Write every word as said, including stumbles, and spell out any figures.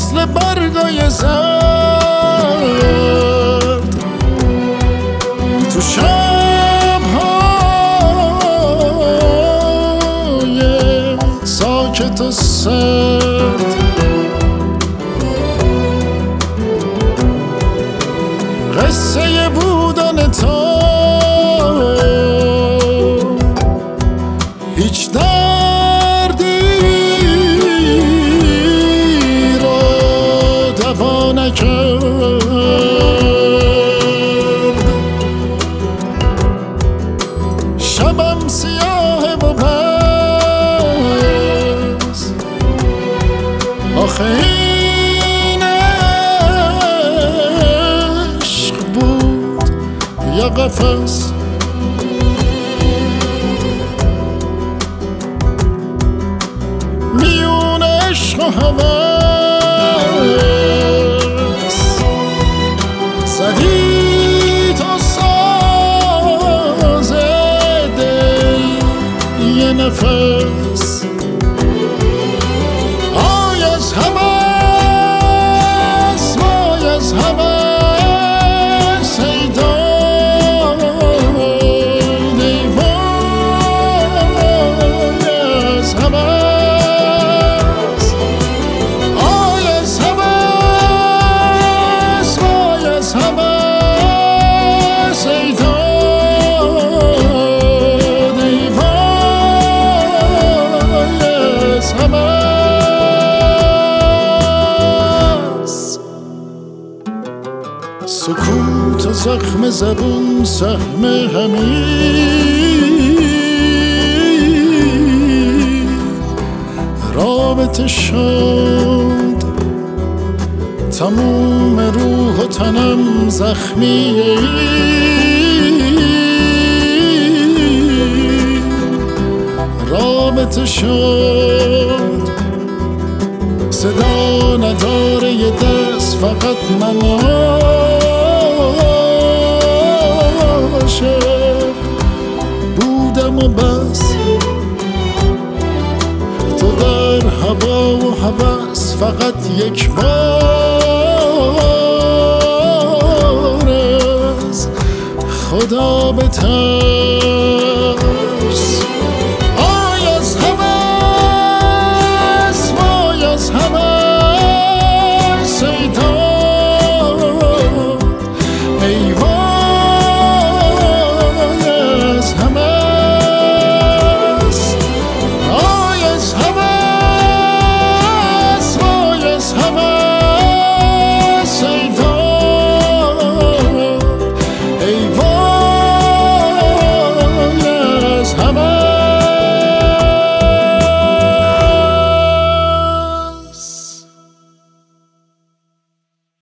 مثل برگای زرد تو شب‌های ساکت و سرد. قصه بودن تو هیچ دردی رو دوا نکرد. شبم سیاه و بس آخه این عشق بود یا قفس. میون عشق و هوس زدی تو ساز دل یه نفس. آی از هوس وای از هوس ای داد ای وای از هوس. آی از هوس وای از هوس ای داد ای وای از هوس. سکوت و زخم زبون سهم همین رابطه شد. تموم روح و تنم زخمیه رابطه شد. صدا نداره یه دست فقط نماشه بودم و بس. تو در هوا و هوس فقط یک بار از خدا بتر.